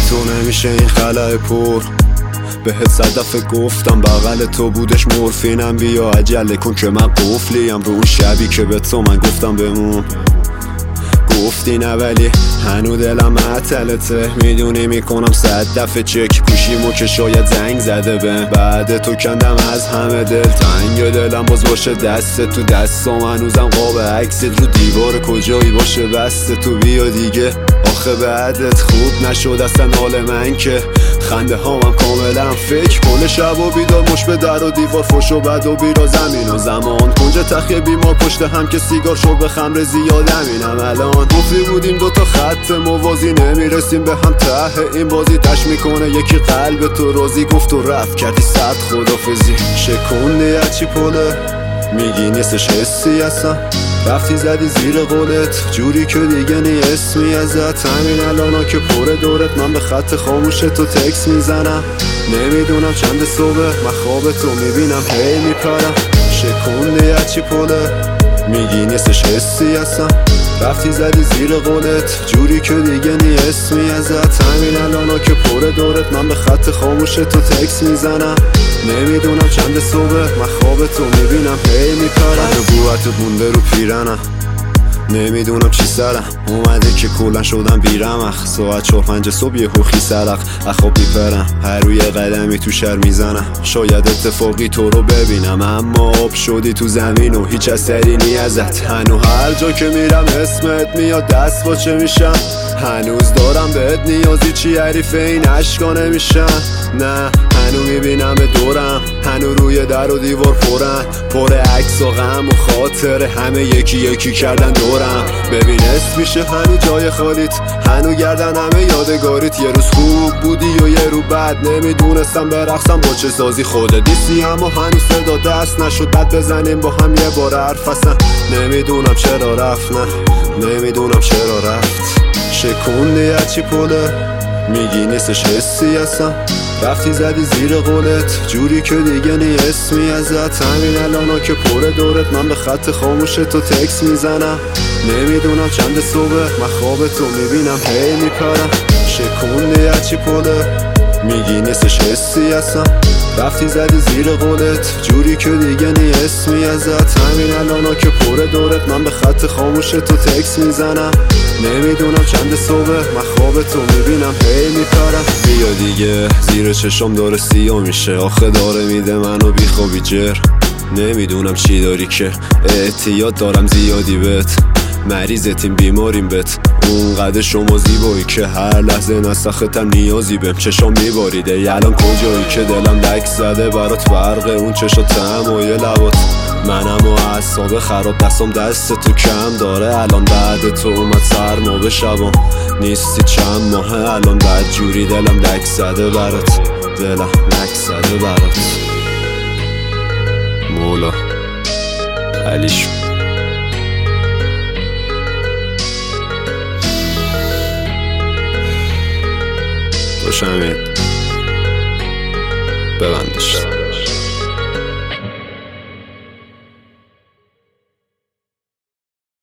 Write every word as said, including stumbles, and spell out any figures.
تو نمیشه این خلأ پر. بهت صد دفعه گفتم بغل تو بودش مورفینم، بیا عجله کن که من قفلیم رو اون شبی که به تو من گفتم بمون. گفتی نه ولی هنو دلم معطلته، میدونی میکنم صد دفعه چک گوشیمو که شاید زنگ زده بهم. بعد تو کندم از همه دل تنگ دلم باز باشه دست تو دستم، هنوزم قاب عکست رو دیوار کجایی باشه بسته تو. بیا دیگه آخه بعدت خوب نشد اصلا حال من که خنده هامم کاملا فکر کنه شب و بیدار مش به در و دیوار فش و بد و بیرا زمین و زمان کنج تخیه بیمار پشت هم که سیگار شرب خمر زیاد همینم الان. گفتی بودیم دوتا خط موازی نمیرسیم به هم ته این بازی تش میکنه یکی قلب تو راضی گفت و رفت کردی صد خدافزی. شکوندی هرچی پله میگی نیستش حسی اصلا، رفتی زدی زیر قولت جوری که دیگه نی اسمی ازت. همین الانا که پر دورت من به خط خاموش تو تکس میزنم، نمیدونم چند صبح من خواب تو میبینم هی میپرم. شکوندی هرچی پله میگی نیستش حسی اصلا، رفتی زدی زیر قولت جوری که دیگه نی اسمی ازت. همین الانا که پر دورت من به خط خاموش تو تکس میزنم، نمیدونم چند صبح من خواب تو میبینم هی میپرم. من بوات مونده رو پیرنم، نمیدونم چی سرم اومده که کلن شدم بیرمخ. ساعت چهار پنج صبح یه خوخی سرق اخواب بیپرم، هر روی قدمی تو شهر میزنم شاید اتفاقی تو رو ببینم، اما آب شدی تو زمین و هیچ اثری نی ازت. هنو هر جا که میرم اسمت میاد دست باچه میشم، هنوز دارم بهت نیازی چی حریف این عشقا نمیشن. نه هنو میبینم دورم، هنو روی در و دیوار پرن پر عکس و غم و خاطر همه یکی یکی کردن دورم. ببین اسم میشه هنو جای خالیت، هنو گردن همه یادگاریت. یه روز خوب بودی و یه رو بد، نمیدونستم برقصم با چه سازی خودت دیسی، اما هنوز صدا دست نشد بد بزنیم با هم یه بار حرف اصلا. نمیدونم چرا رفت، نه نمیدونم چرا رفت. شکوندی هرچی پله میگی نیستش حسی اصلا، رفتی زدی زیر قولت جوری که دیگه نی اسمی ازت. همین الانا که پر دورت من به خط خاموش تو تکس میزنم، نمیدونم چند صبح من خواب تو میبینم هی میپرم. شکوندی هرچی پله میگی نیستش حسی اصلا، رفتی زدی زیر قولت جوری که دیگه نی اسمی ازت. همین الانا که پر دورت من به خط خاموش تو تکس میزنم، نمیدونم چند صبح من خواب تو میبینم هی میپرم. بیا دیگه زیر چشم داره سیاه میشه، آخه داره میده منو بیخوابی جر. نمیدونم چی داری که اعتیاد دارم زیادی بهت، مریضتیم بیماریم بهت اونقدر شما زیبایی که هر لحظه نسختم نیازی بهم. چشام میباریده الان کجایی که دلم لک زده برات برقه اون چشا تمایه لبات. منم و اعصاب خراب دستم دست تو کم داره الان، بعد تو اومد سرما به شبام نیستی چند ماه الان. بد جوری دلم لک زده برات، دلم لک زده برات. مولا علیش داشمید ببندش.